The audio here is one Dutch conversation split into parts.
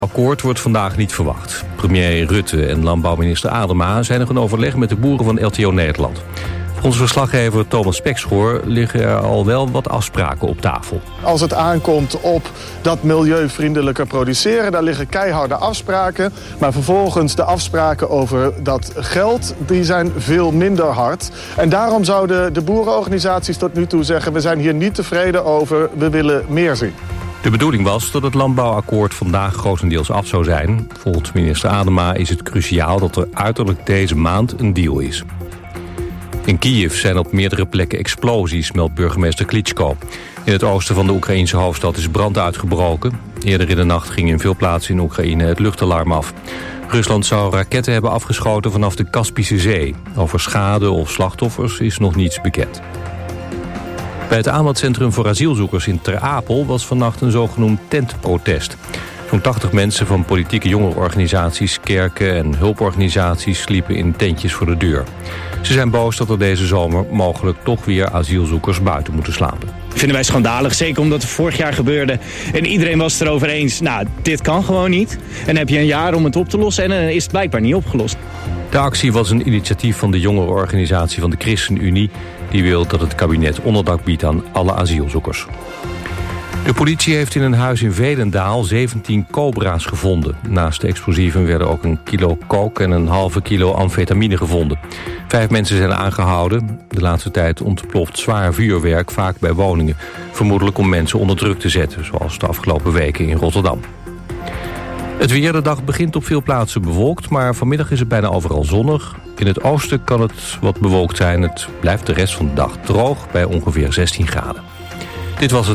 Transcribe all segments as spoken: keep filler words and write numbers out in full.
Akkoord wordt vandaag niet verwacht. Premier Rutte en landbouwminister Adema zijn nog in overleg met de boeren van L T O Nederland. Volgens verslaggever Thomas Spekschoor liggen er al wel wat afspraken op tafel. Als het aankomt op dat milieuvriendelijker produceren, daar liggen keiharde afspraken. Maar vervolgens de afspraken over dat geld, die zijn veel minder hard. En daarom zouden de boerenorganisaties tot nu toe zeggen, we zijn hier niet tevreden over, we willen meer zien. De bedoeling was dat het landbouwakkoord vandaag grotendeels af zou zijn. Volgens minister Adema is het cruciaal dat er uiterlijk deze maand een deal is. In Kiev zijn op meerdere plekken explosies, meldt burgemeester Klitschko. In het oosten van de Oekraïense hoofdstad is brand uitgebroken. Eerder in de nacht ging in veel plaatsen in Oekraïne het luchtalarm af. Rusland zou raketten hebben afgeschoten vanaf de Kaspische Zee. Over schade of slachtoffers is nog niets bekend. Bij het aanmeldcentrum voor asielzoekers in Ter Apel was vannacht een zogenoemd tentprotest. Zo'n tachtig mensen van politieke jongerenorganisaties, kerken en hulporganisaties sliepen in tentjes voor de deur. Ze zijn boos dat er deze zomer mogelijk toch weer asielzoekers buiten moeten slapen. Vinden wij schandalig, zeker omdat het vorig jaar gebeurde. En iedereen was het erover eens, nou, dit kan gewoon niet. En dan heb je een jaar om het op te lossen en dan is het blijkbaar niet opgelost. De actie was een initiatief van de jongerenorganisatie van de ChristenUnie. Die wil dat het kabinet onderdak biedt aan alle asielzoekers. De politie heeft in een huis in Veenendaal zeventien cobra's gevonden. Naast de explosieven werden ook een kilo coke en een halve kilo amfetamine gevonden. Vijf mensen zijn aangehouden. De laatste tijd ontploft zwaar vuurwerk, vaak bij woningen. Vermoedelijk om mensen onder druk te zetten, zoals de afgelopen weken in Rotterdam. Het weer, de dag begint op veel plaatsen bewolkt, maar vanmiddag is het bijna overal zonnig. In het oosten kan het wat bewolkt zijn. Het blijft de rest van de dag droog bij ongeveer zestien graden. Dit was het.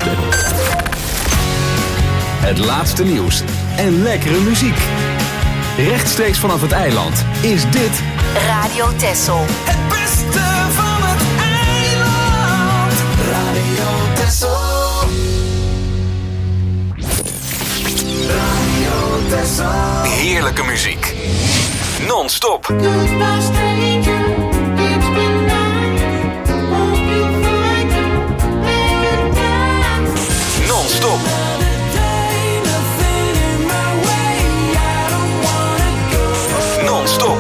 Het laatste nieuws en lekkere muziek. Rechtstreeks vanaf het eiland is dit Radio Texel. Het beste van het eiland. Radio Texel. Radio Texel. heerlijke muziek. Non-stop. Non-stop. Non-stop.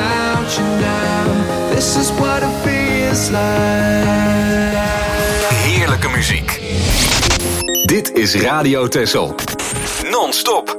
Heerlijke muziek. Dit is Radio Texel. Non-stop.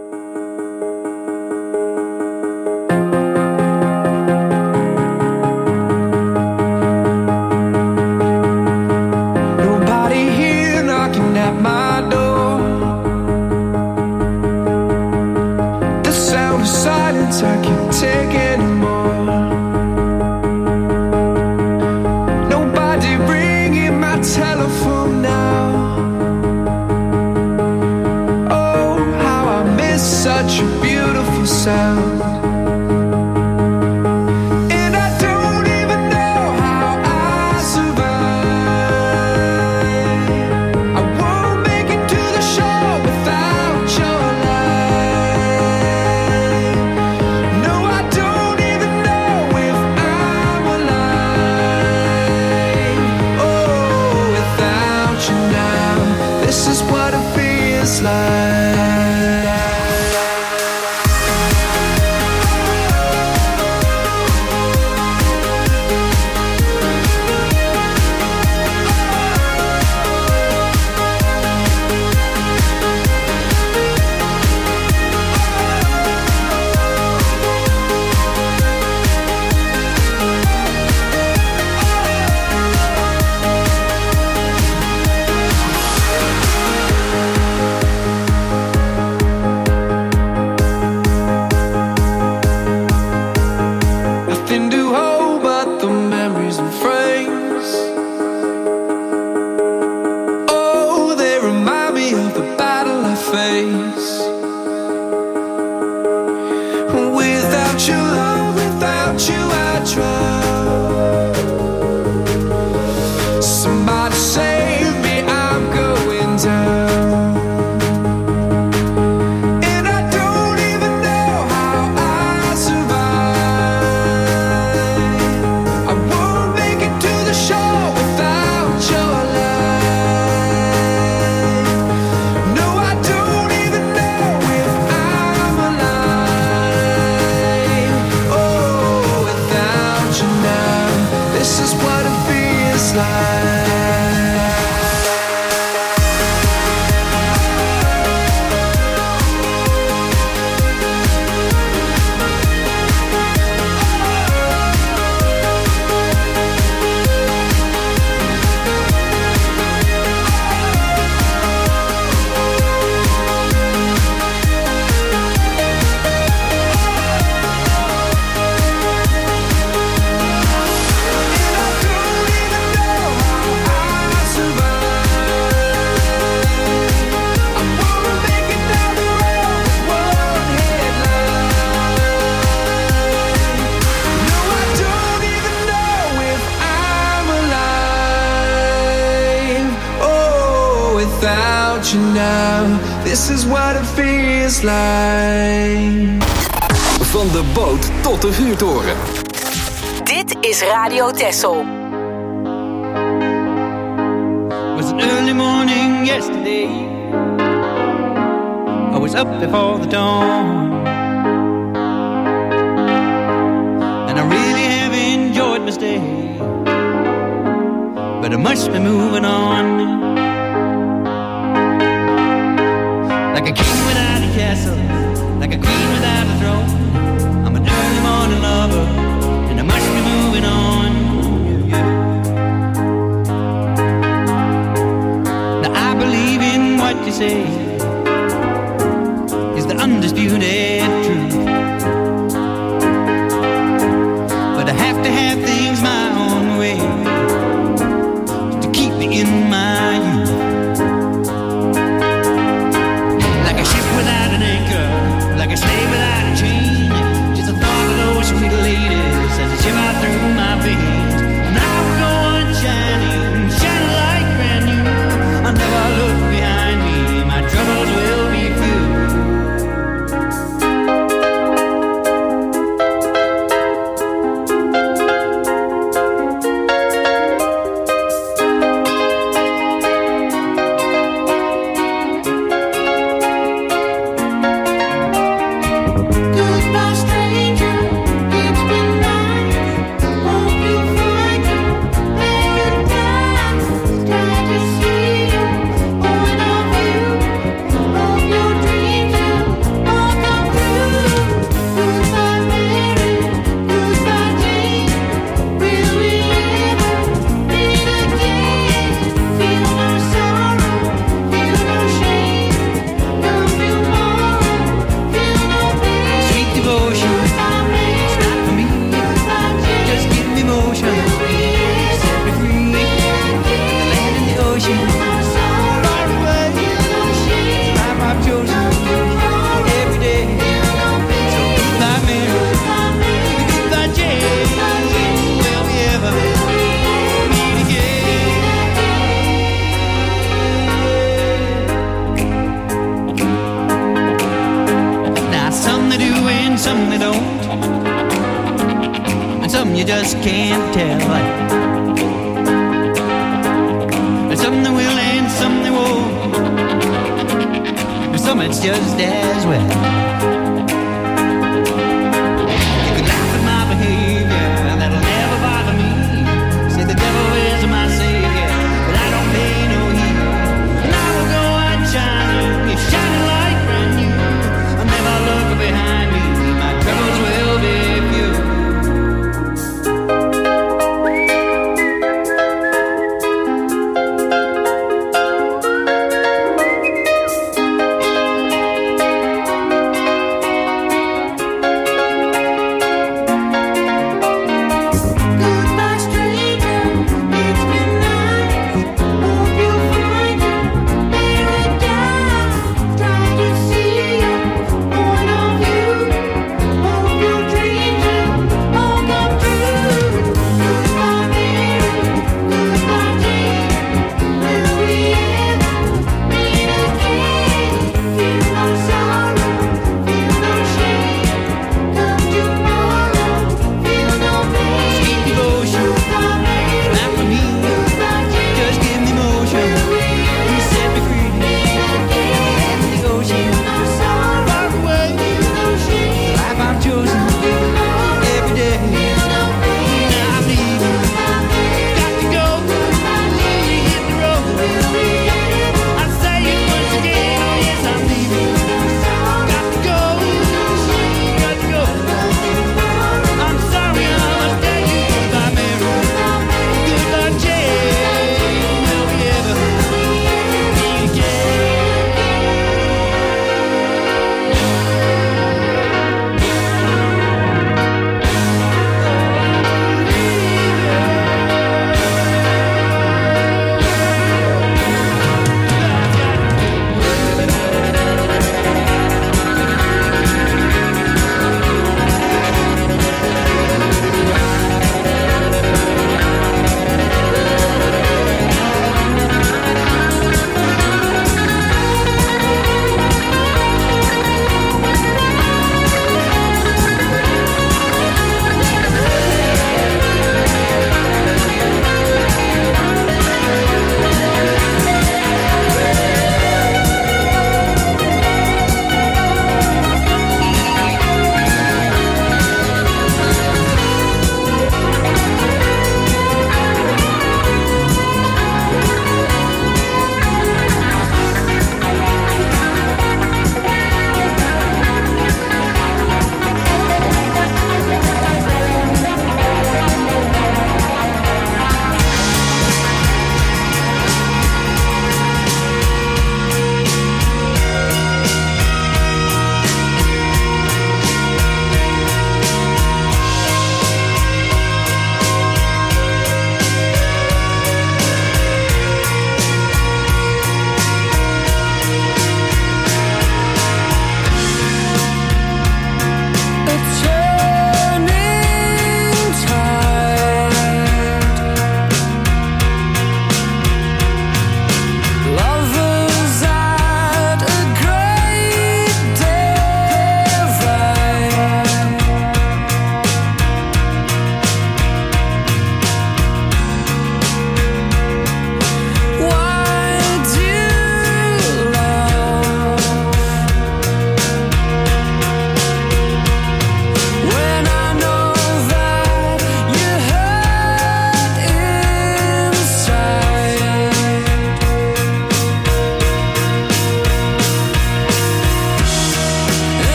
want you now. This is what it feels like. Van de boot tot de vuurtoren. Dit is Radio Texel. It was an early morning yesterday. I was up before the dawn, and I really have enjoyed my stay, but I must be moving on. Like a king without a castle, like a queen without a throne, I'm an early morning lover, and I must be moving on. Now I believe in what you say is the undisputed truth, but I have to have things my own way to keep me in my youth. Like a ship without an anchor, like a slave without a chain, just the thought of those sweet ladies as they shiver through my veins. And I will go on shining, shining like brand new. I'll never look behind me, my troubles will be few. Goodbye, stranger. It's been nice. Hope you find your paradise. Glad to see you. Point of view. Hope your dreams will all come true. Goodbye, Mary. Goodbye, Jane. Will we ever meet again? Feel no sorrow. Feel no shame. No feel more. Feel no pain. Sweet devotion, it's not for me. Just give me motion, set me free. The land and the ocean, far away. Life I've chosen every day. So goodbye, Mary. Goodbye, Jane. Will we ever meet again? Now some they do and some they don't, and some you just can't tell. And some they will and some they won't, and some it's just as well. You can laugh at my behavior, that'll never bother me. Say the devil is my savior, but I don't pay no heed. And I will go out shining, it's shining like brand new. I'll never look behind me, my troubles will be few.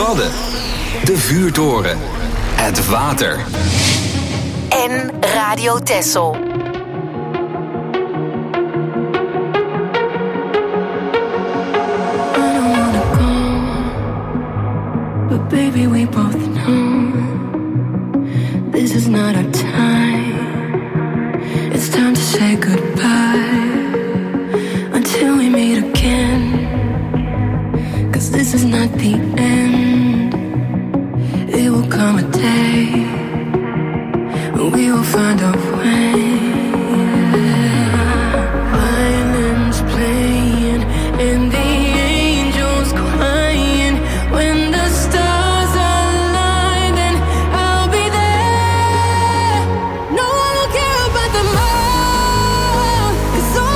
Wadden, de vuurtoren, het water. En Radio Texel. But baby, we both know this is not our time. It's time to say goodbye until we meet again. 'Cause this is not the end. It will come a day when we will find our way. Violins playing and the angels crying. When the stars align, then I'll be there. No one will care about the more, 'cause all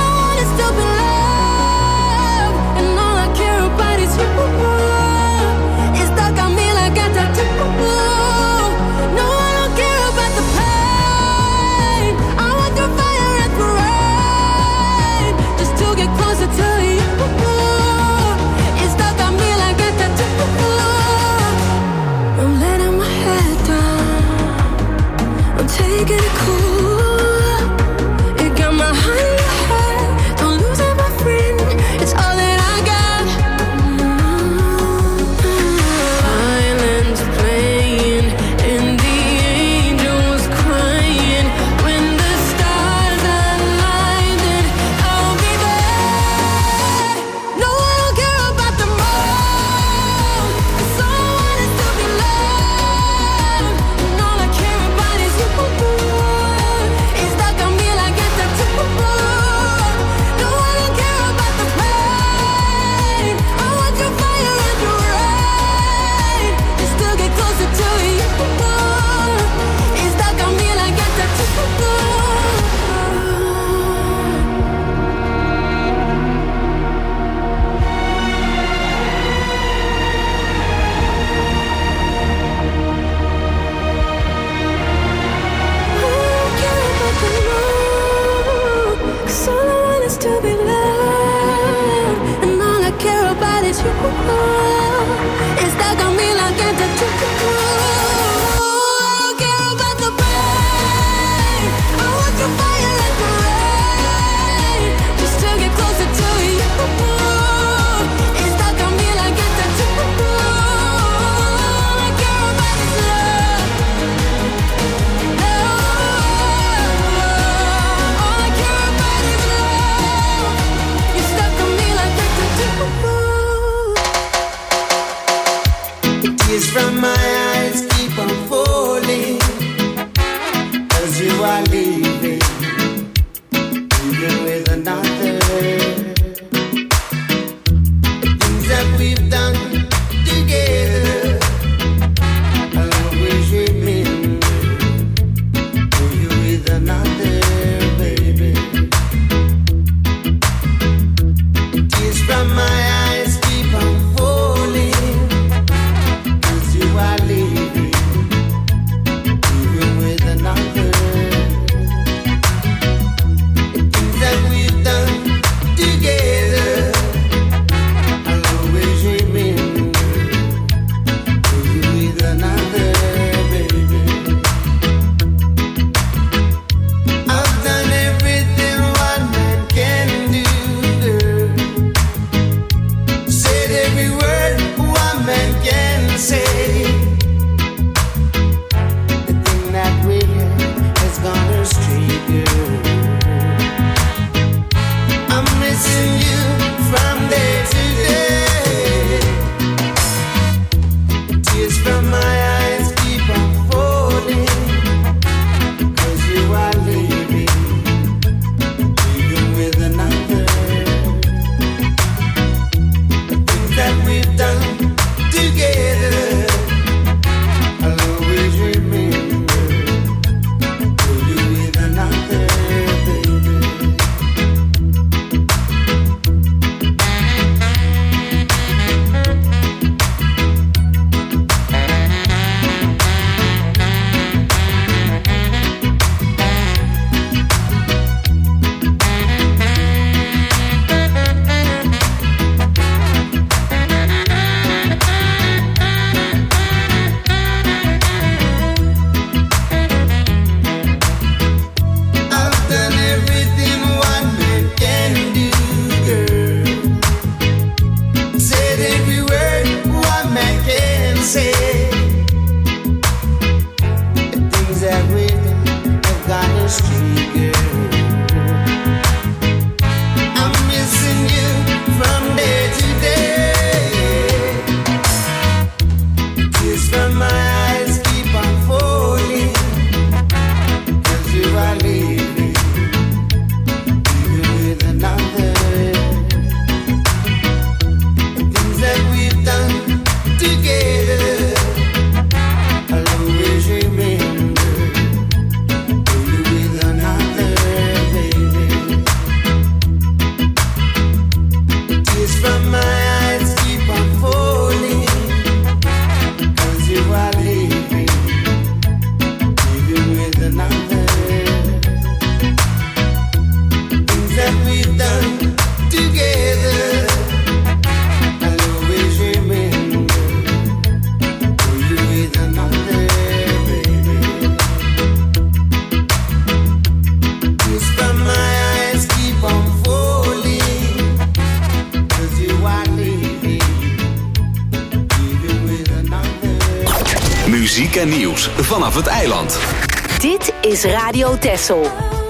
en nieuws vanaf het eiland. Dit is Radio Texel.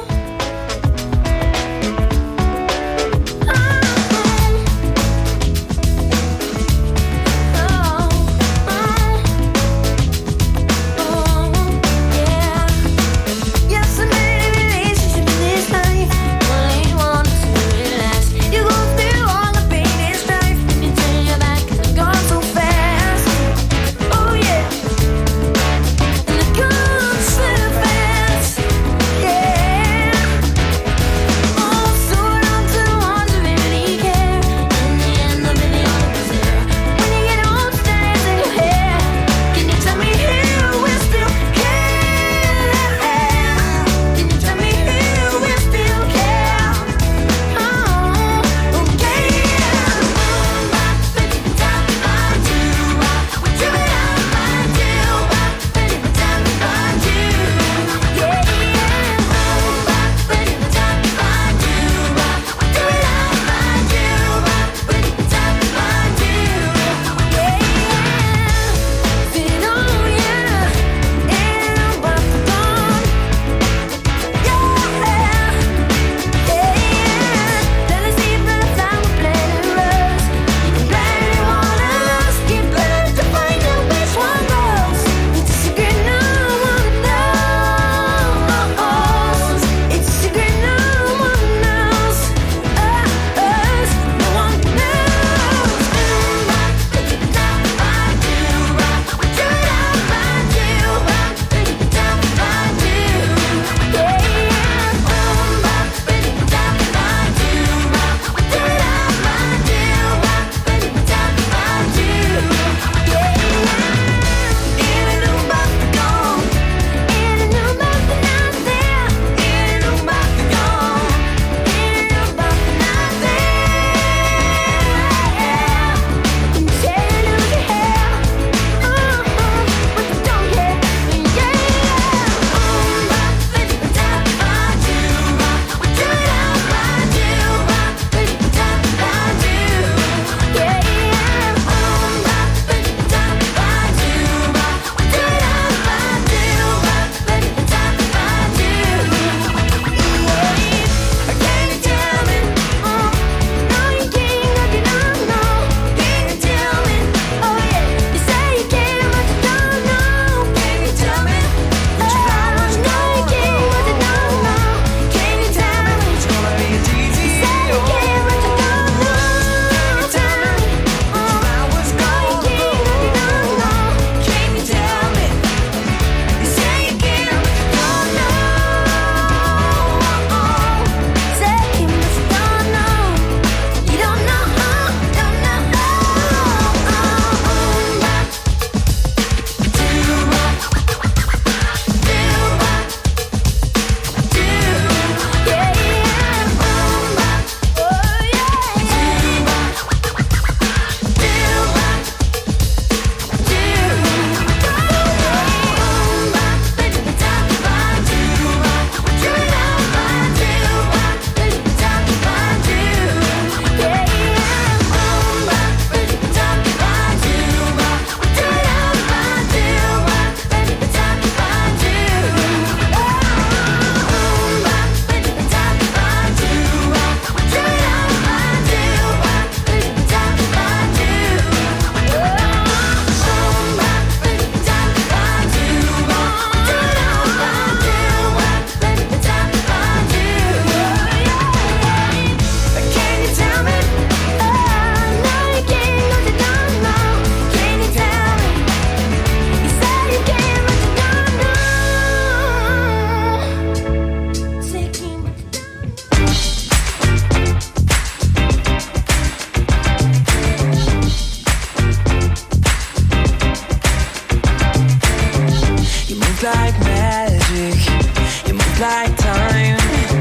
like magic, you move like time.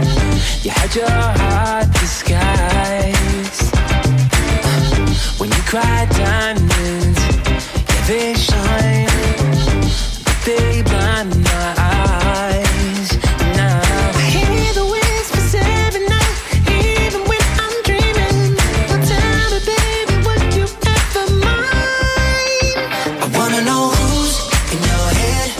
You had your heart disguised. When you cry diamonds, yeah, they shine, but they blind my eyes. Now I hear the whispers every night, even when I'm dreaming. Now tell me, baby, would you ever mind? I wanna know who's in your head.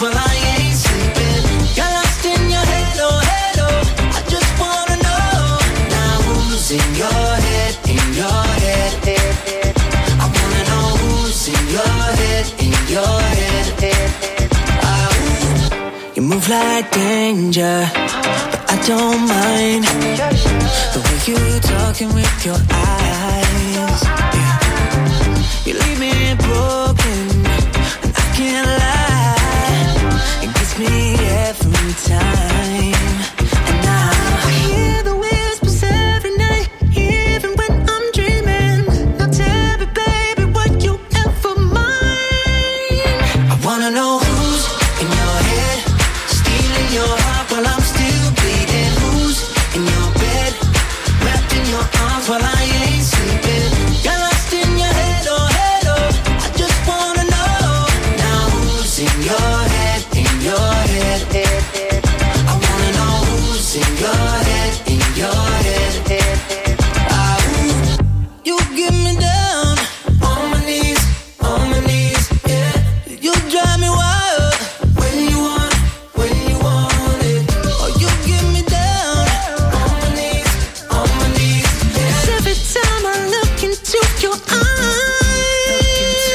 while I ain't sleeping. Got lost in your head, oh head, oh. I just wanna know now who's in your head, in your head, head, head. I wanna know who's in your head, in your head, head, head. Ah, ooh. You move like danger, but I don't mind the way you talking with your eyes. Yeah. You leave me broken, and I can't lie. It gets me every time. And now I hear the whispers every night, even when I'm dreaming. Now tell me, baby, what you ever mind. I wanna know who's in your head, stealing your heart while I'm still bleeding. Who's in your bed, wrapped in your arms while I ain't sleeping. Got lost in your head, oh head, oh. I just wanna know now who's in your head, in your head, head, head. I wanna know who's in your head, in your head, head, head. Ah, ooh. You get me down on my knees, on my knees, yeah. You drive me wild when you want, when you want it. Oh, you get me down on my knees, on my knees, yeah. 'Cause every time I look into your eyes,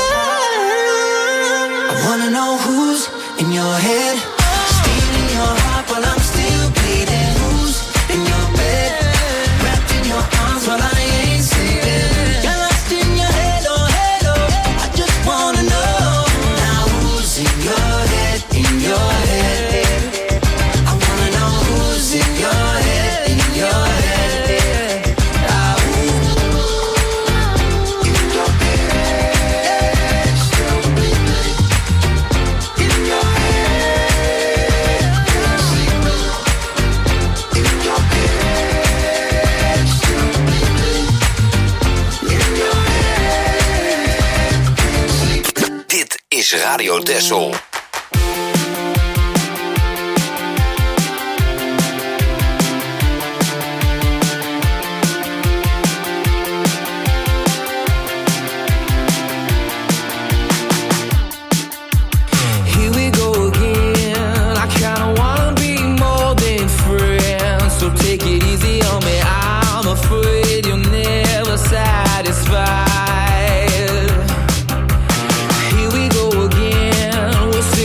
I wanna know who's in your head, stealing your heart while I'm still bleeding. Who's in your bed, wrapped in your arms while I ain't sleeping. Got lost in your head, oh head, oh. I just wanna know now who's in your head, in your head, head, head. I wanna know who's in your head, in your head, head. Ah, ooh. In your head, still bleeding. In your head, sleeping. In your head, still bleeding. In your head, sleeping. Dit is Radio Texel. Here we go again. I kinda wanna be more than friends, so take it easy on me. I'm afraid you're never satisfied. Here we go again. We're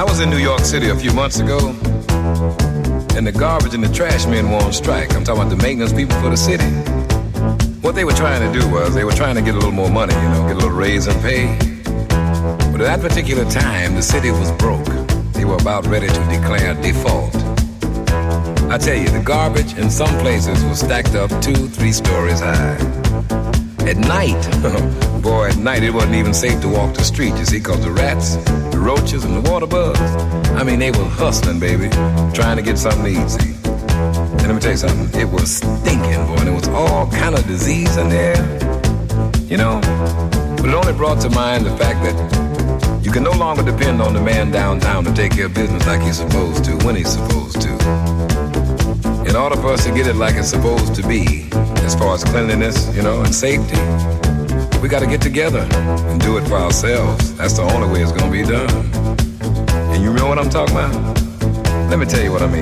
was in New York City a few months ago, and the garbage and the trash men were on strike. I'm talking about the maintenance people for the city. What they were trying to do was they were trying to get a little more money, you know, get a little raise in pay. But at that particular time, the city was broke. They were about ready to declare default. I tell you, the garbage in some places was stacked up two, three stories high. At night, boy, at night it wasn't even safe to walk the street, you see, because the rats, the roaches, and the water bugs, I mean, they were hustling, baby, trying to get something to eat, see. And let me tell you something, it was stinking, boy, and there was all kind of disease in there, you know. But it only brought to mind the fact that you can no longer depend on the man downtown to take care of business like he's supposed to, when he's supposed to. In order for us to get it like it's supposed to be, as far as cleanliness, you know, and safety, we got to get together and do it for ourselves. That's the only way it's going to be done. And you know what I'm talking about? Let me tell you what I mean.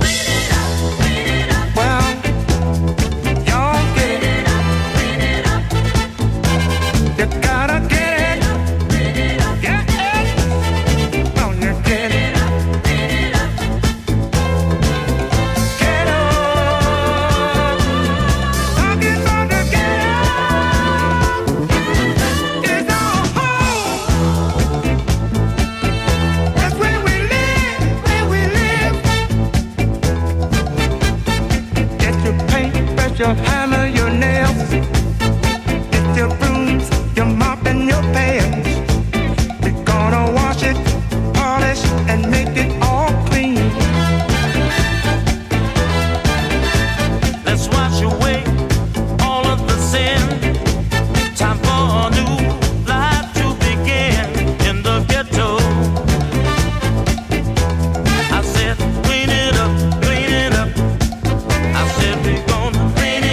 Your hammer, your nails, it's your brooms, your mop and your pans. We're gonna wash it, polish, and make it all clean. Let's wash away all of the sin. Time for a new life to begin in the ghetto. I said, clean it up, clean it up. I said, we're gonna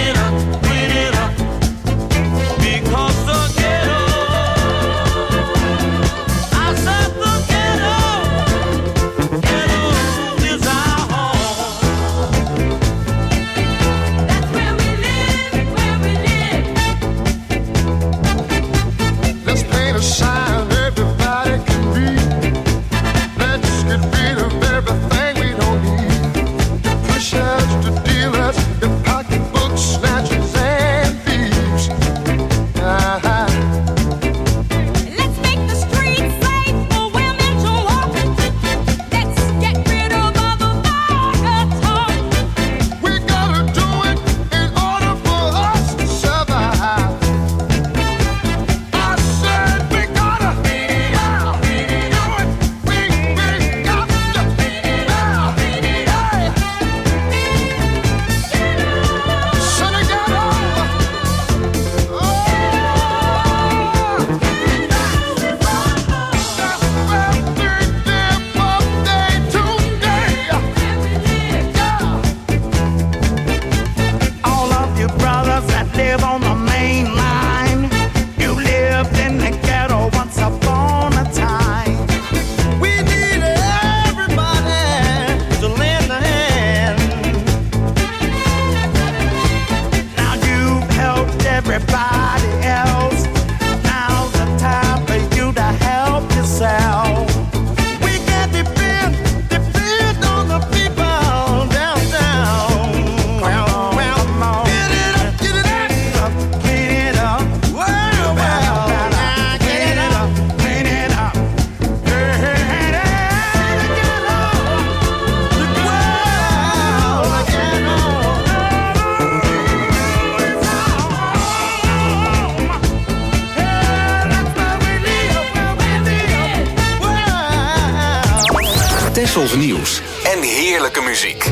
Tessels nieuws en heerlijke muziek.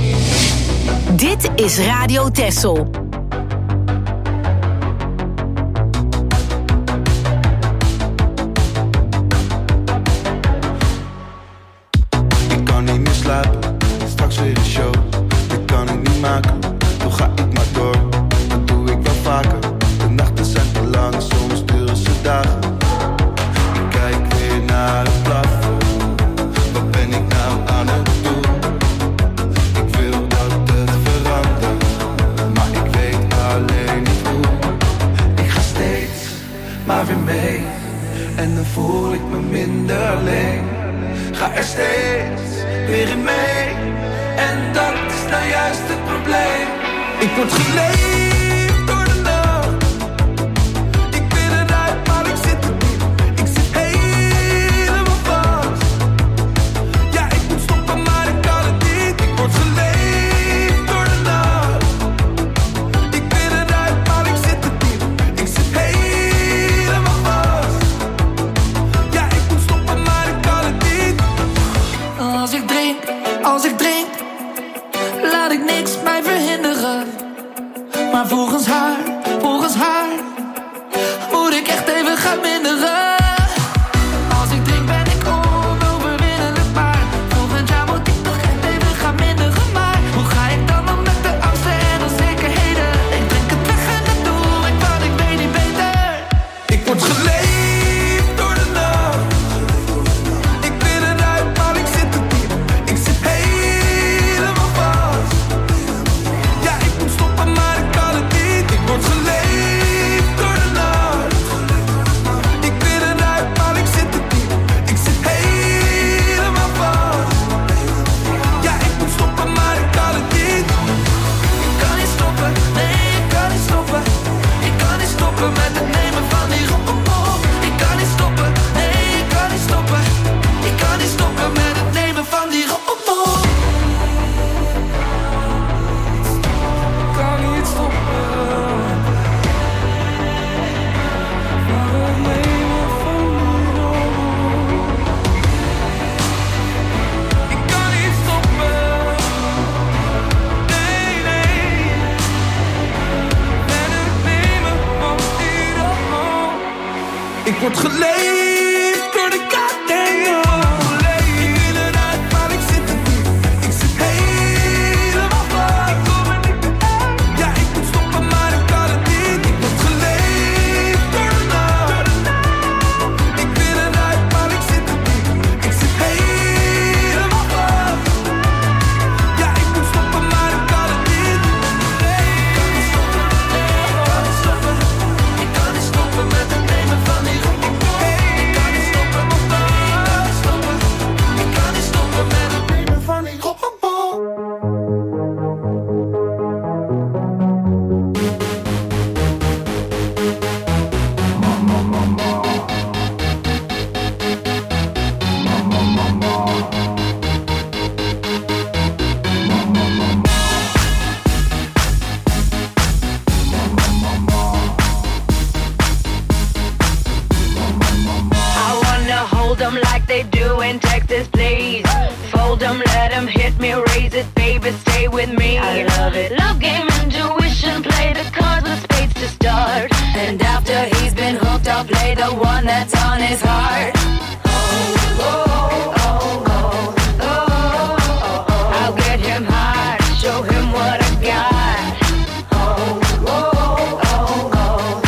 Dit is Radio Tessel. Ik kan niet meer slapen, straks weer een show. Dit kan ik niet maken, toch ga ik maar door. Dat doe ik wel vaker, de nachten zijn te lang, soms duren ze dagen. Ik kijk weer naar het plafond. Wat ben ik nou aan het doen? Ik wil dat het verandert, maar ik weet alleen niet hoe. Ik ga steeds maar weer mee, en dan voel ik me minder alleen. ga er steeds weer in mee. En dat is nou juist het probleem. Ik word geleefd door de nacht. Ik ben eruit, maar ik zit er diep. Ik zit helemaal vast. Ja, ik moet stoppen, maar ik kan het niet. Ik word geleefd door de nacht. Ik ben eruit, maar ik zit er diep. Ik zit helemaal vast. Ja, ik moet stoppen, maar ik kan het niet. Als ik drink, als ik drink, laat ik niks mij verhinderen. Maar volgens haar, volgens haar, moet ik echt even gaan minderen. Als ik drink ben ik onoverwinnelijk, maar volgend jaar moet ik toch echt even gaan minderen. Maar hoe ga ik dan om met de angsten en onzekerheden? Ik drink het weg en het doe ik, want ik weet niet beter. Ik word geleefd door de nacht. Ik ben eruit, maar ik zit er diep. Ik zit helemaal vast. Ja, ik moet stoppen, maar ik kan het niet. Ik word geleefd door de nacht. Ik ben eruit, maar ik zit er diep. Ik zit helemaal vast. Ja, ik moet stoppen, maar ik kan het niet. Ik kan niet stoppen, nee, ik kan niet stoppen. Ik kan niet stoppen met het nemen van die rommel. Ik kan niet stoppen, nee, ik kan niet stoppen. Ik kan niet stoppen met het nemen van die rommel. Ik kan niet stoppen. Van het nemen van die rommel. Ik kan niet stoppen. Nee, nee. Met het nemen van die rommel. Ik word geleefd door de goddamn. Ik ben eruit, maar ik zit er diep. Ik zit helemaal vast. Ik kom er niet meer uit. Ja, ik moet stoppen, maar ik kan het niet. Ik word geleefd door de nacht. Ik ben eruit, maar ik zit er diep. Ik zit helemaal vast. Ja, ik moet stoppen, maar ik kan het niet. Ik kan niet stoppen met het nemen van die rommel. Ik kan niet stoppen, ik kan niet stoppen. Ik kan niet stoppen met het nemen van die rommel. I wanna hold them like they do in Texas, please. Fold them, let them hit me, raise it, baby, stay with me. I love it. Love game, intuition, play the cards with spades to start. And after he's been hooked, I'll play the one that's on his heart. Oh, oh, oh, oh, oh, oh, oh. I'll get him hard, show him what I got. Oh, oh, oh, oh, oh,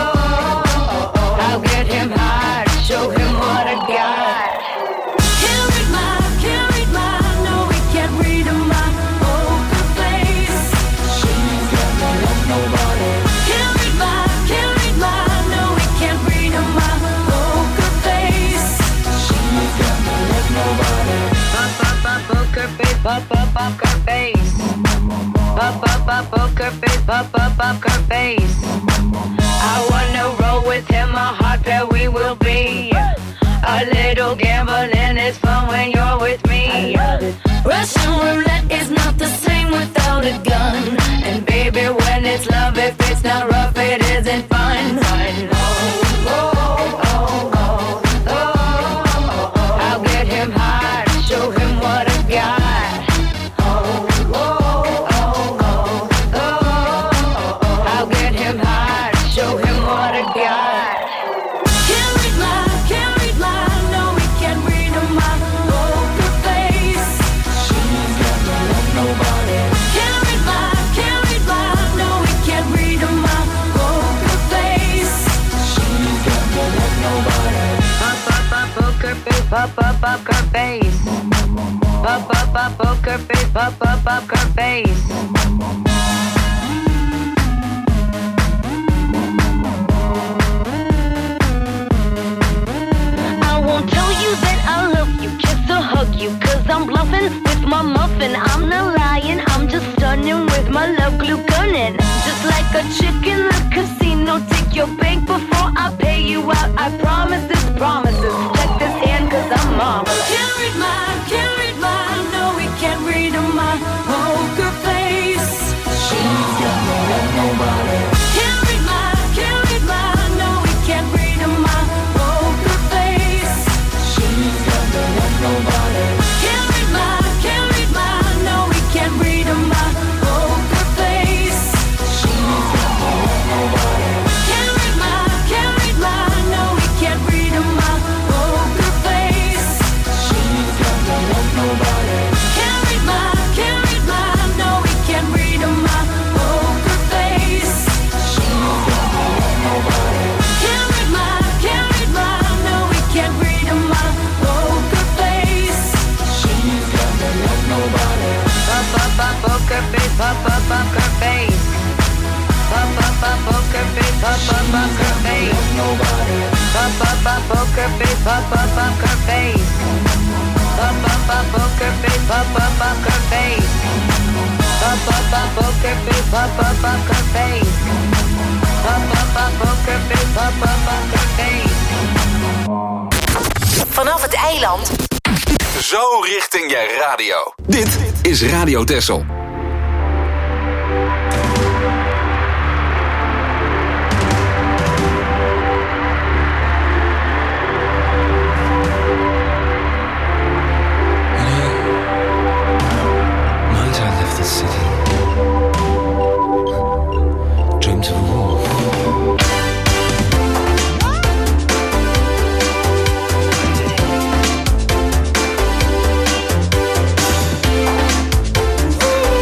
oh. I'll get him hard, show him what I got. Can't read my, can't read my, no, we can't read my poker face. She's got no love, nobody. Can't read my, can't read my, no, we can't read my poker face. She's got no love, nobody. Pop, pop, pop, poker face, pop, pop, poker face. Pop, pop, pop, poker face, pop, pop, poker face. I wanna roll with him, a hot pair we will be. A little gambling is fun when you're with me. Russian roulette is not the same without a gun. And baby, when it's love, if it's not rough, it isn't fun. Fun. Oh, oh, oh, oh, oh, oh, oh. I'll get him hard, show him what I got. Oh, oh, oh, oh, oh, oh. I'll get him hard, show him what I got. Can't read my, can't read my, no, we can't read my poker face. She's got no love, nobody. Can't read my, can't read my, no, we can't read my poker face. She's got no love, nobody. Pop, pop, pop, poker face, pop, pop, poker face. Pop, pop, pop, poker face, pop, pop, poker face. I won't tell you that I love you, kiss the the chick in the casino. Take your bank before I pay you out. I promise this promises. Check this hand cause I'm marvelous. Can't read mine, can't read mine. No, we can't read my poker face. She's got no love, nobody. Can't read mine, can't read mine. No, we can't read my poker face. She's got no love, nobody. Can't read mine, can't read mine. No, we can't read my poker face. She's got no love, nobody. Can't read mine, can't read mine. No, we can't read my poker face. She's got no love, nobody. Can't read mine, can't read mine. No, we can't read my poker face. She's got no love, nobody. Can't read mine, can't read mine. No, we can't read my poker face. She's got no love, nobody. Pop up up poker face, pop up poker face. Pop up up poker face, pop up poker face. Pop up up poker face, pop up poker face. Pop up up poker face, pop up poker face. Pop up up poker face, pop up poker face. Pop up up poker face, pop up poker face. Vanaf het eiland. Zo richting je radio. Dit is Radio Texel. Night I left the city. Dreamed of a wolf. Ooh.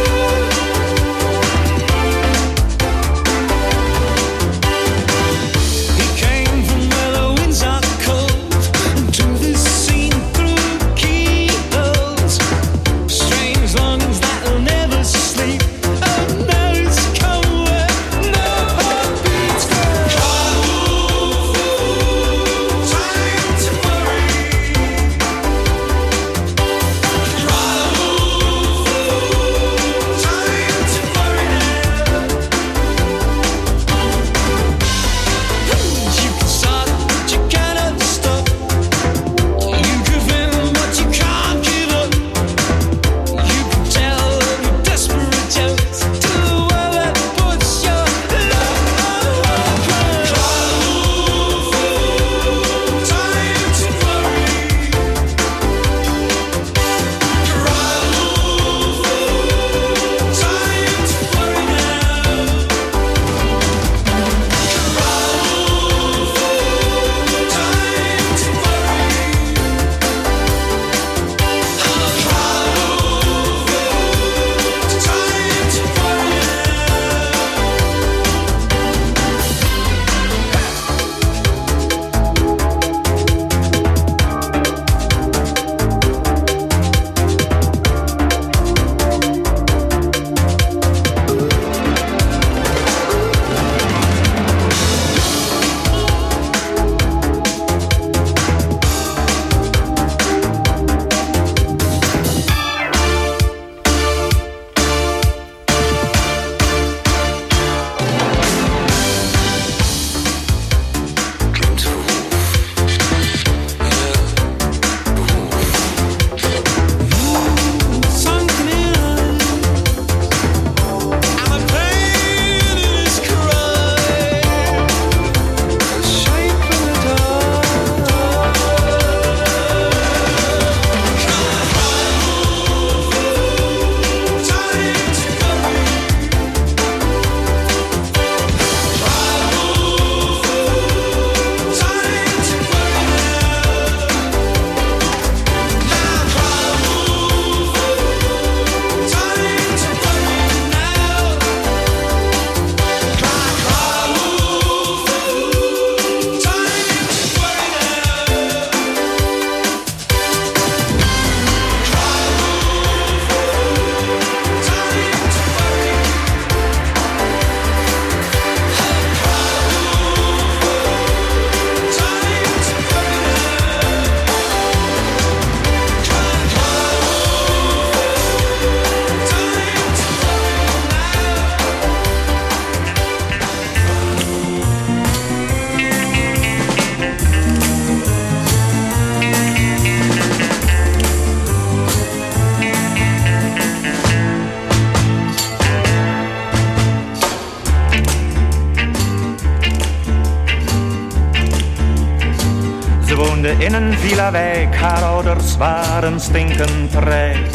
Villa-wijk, haar ouders waren stinkend rijk.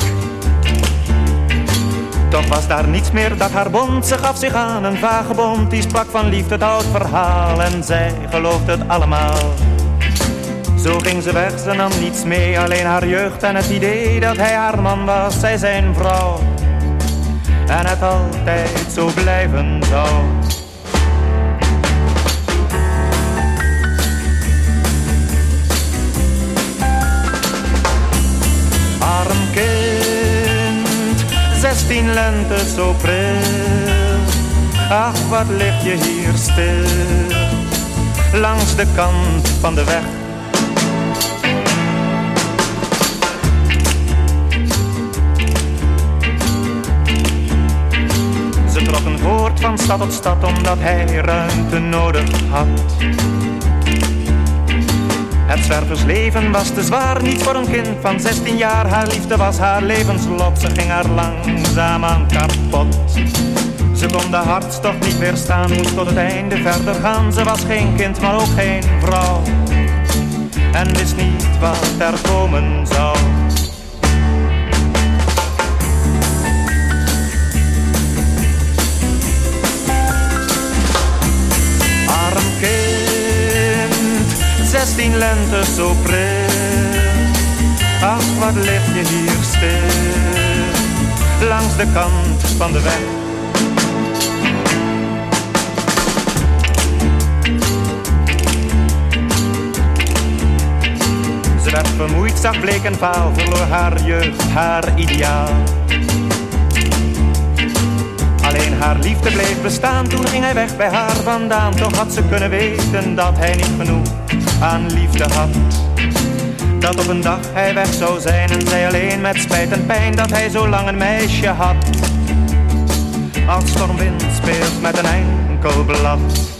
Toch was daar niets meer dat haar bond, ze gaf zich aan een vagebond. Die sprak van liefde, het oud verhaal en zij geloofde het allemaal. Zo ging ze weg, ze nam niets mee, alleen haar jeugd en het idee dat hij haar man was, zij zijn vrouw. En het altijd zo blijven zou. Arm kind, zestien lente zo pril. Ach, wat lig je hier stil, langs de kant van de weg. Ze trokken voort van stad tot stad omdat hij ruimte nodig had. Het zwerversleven was te zwaar, niet voor een kind van zestien jaar. Haar liefde was haar levenslot, ze ging haar langzaamaan kapot. Ze kon de hartstocht niet weerstaan, moest tot het einde verder gaan. Ze was geen kind, maar ook geen vrouw, en wist niet wat er komen zou. Arm kind, zestien lente zo pril. Ach, wat lig je hier stil, langs de kant van de weg. Ze werd vermoeid, zag bleek en vaal, verloor haar jeugd, haar ideaal. Alleen haar liefde bleef bestaan, toen ging hij weg bij haar vandaan. Toch had ze kunnen weten dat hij niet genoeg aan liefde had. Dat op een dag hij weg zou zijn en zij alleen met spijt en pijn dat hij zo lang een meisje had. Als stormwind speelt met een enkel blad.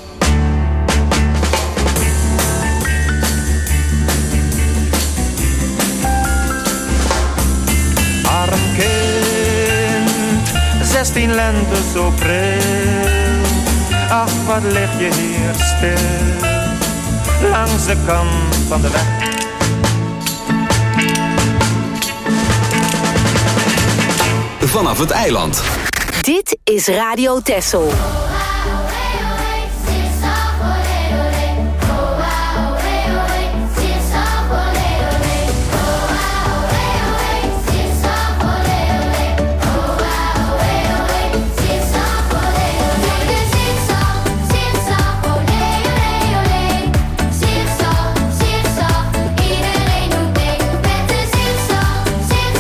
Arm kind, zestien lente zo pril. Ach, wat lig je hier stil, langs de kant van de weg. Vanaf het eiland. Dit is Radio Texel.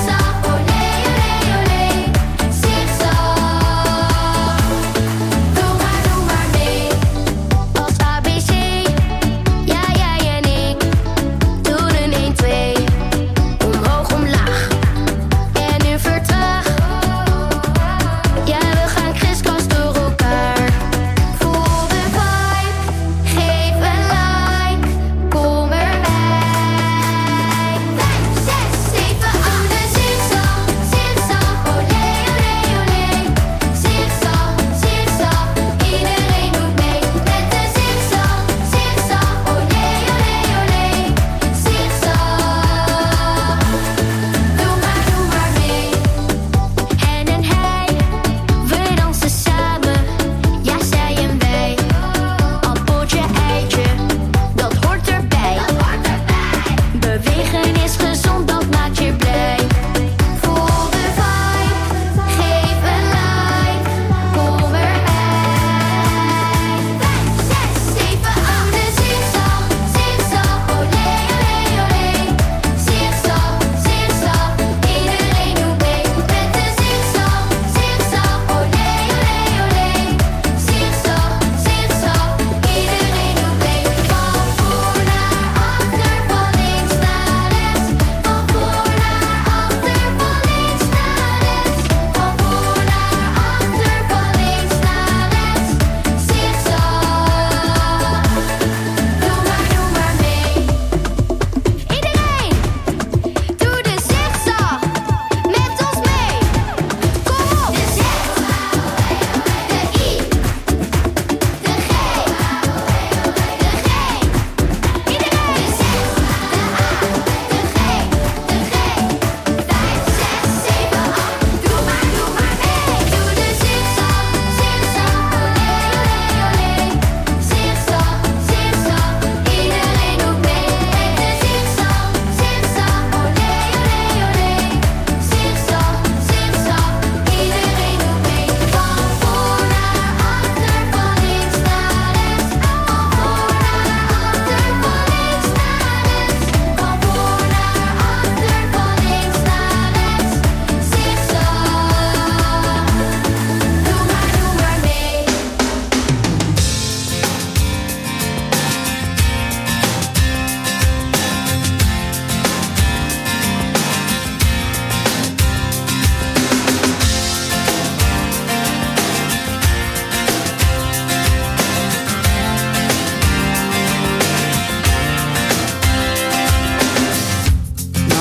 Doe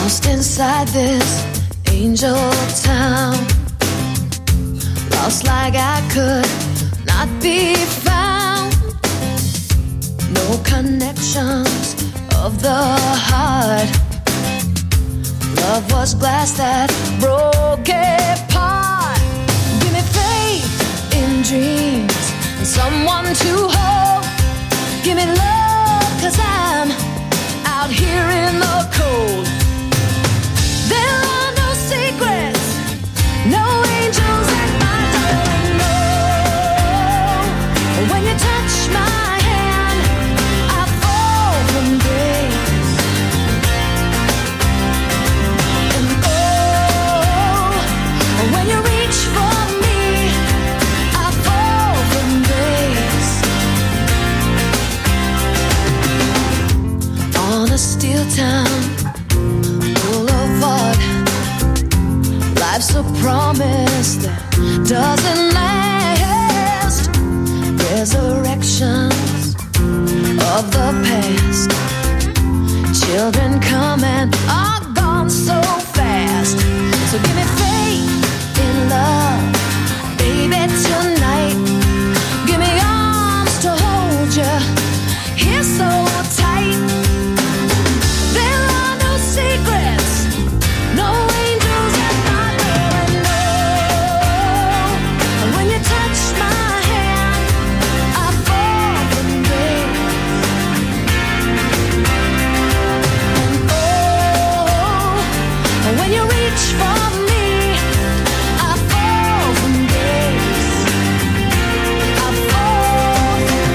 Lost inside this angel town, lost like I could not be found. No connections of the heart. Love was glass that broke apart. Give me faith in dreams and someone to hold. Give me love, 'cause I'm out here in the cold. There are no secrets, no angels at my door. No, when you touch my hand, I fall from grace. And oh, when you reach for me, I fall from grace. On a steel town boulevard, life's a promise that doesn't last. Resurrections of the past. Children come and are gone so fast. So give me faith in love, baby, tonight. Give me arms to hold you here so tight. There are no secrets, no angels at my door. And no, when you touch my hand, I fall from grace. And oh, when you reach for me, I fall from grace. I fall from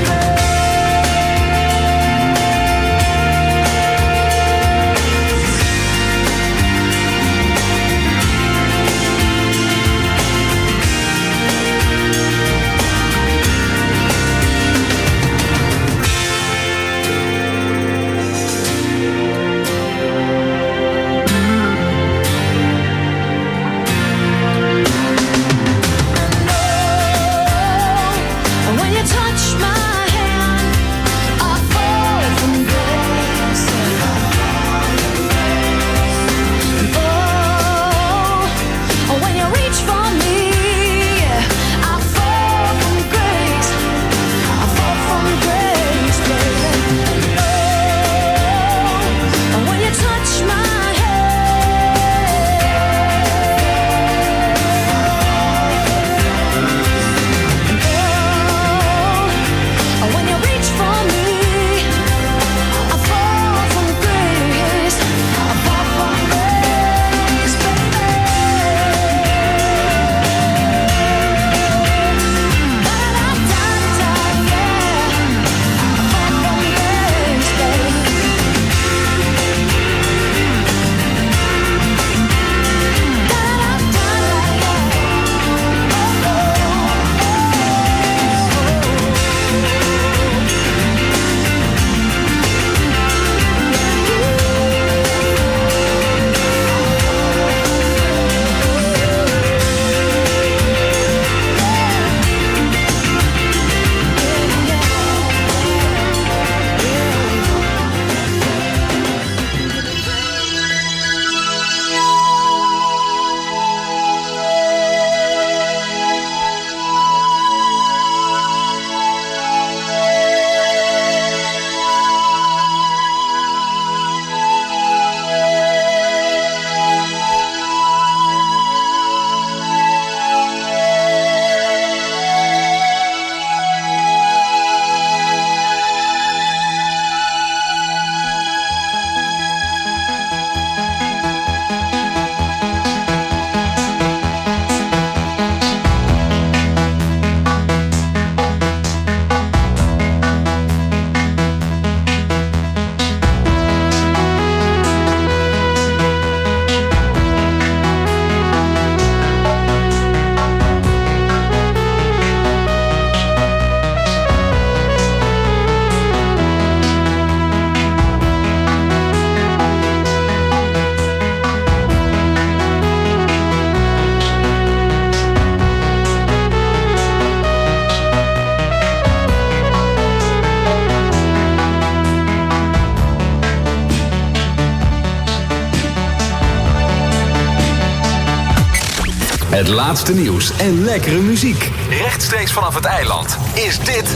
Het laatste nieuws en lekkere muziek. Rechtstreeks vanaf het eiland is dit...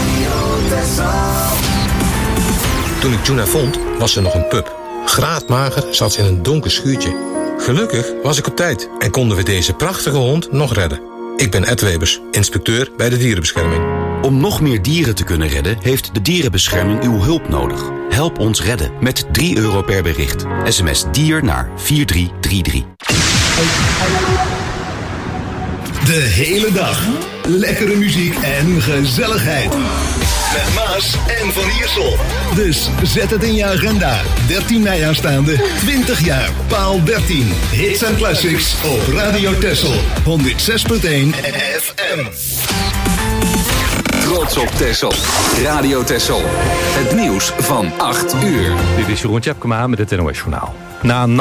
Toen ik Juna vond, was ze nog een pup. Graadmager zat ze in een donker schuurtje. Gelukkig was ik op tijd en konden we deze prachtige hond nog redden. Ik ben Ed Webers, inspecteur bij de dierenbescherming. Om nog meer dieren te kunnen redden, heeft de dierenbescherming uw hulp nodig. Help ons redden met drie euro per bericht. S M S dier naar vier drie drie drie. De hele dag. Lekkere muziek en gezelligheid. Met Maas en Van Iersel. Dus zet het in je agenda. dertien mei aanstaande, twintig jaar, paal dertien. Hits en classics op Radio Texel. honderd zes punt één F M. Trots op Texel. Radio Texel. Het nieuws van acht uur. Dit is Jeroen Tjepkema met het N O S Journaal. Na een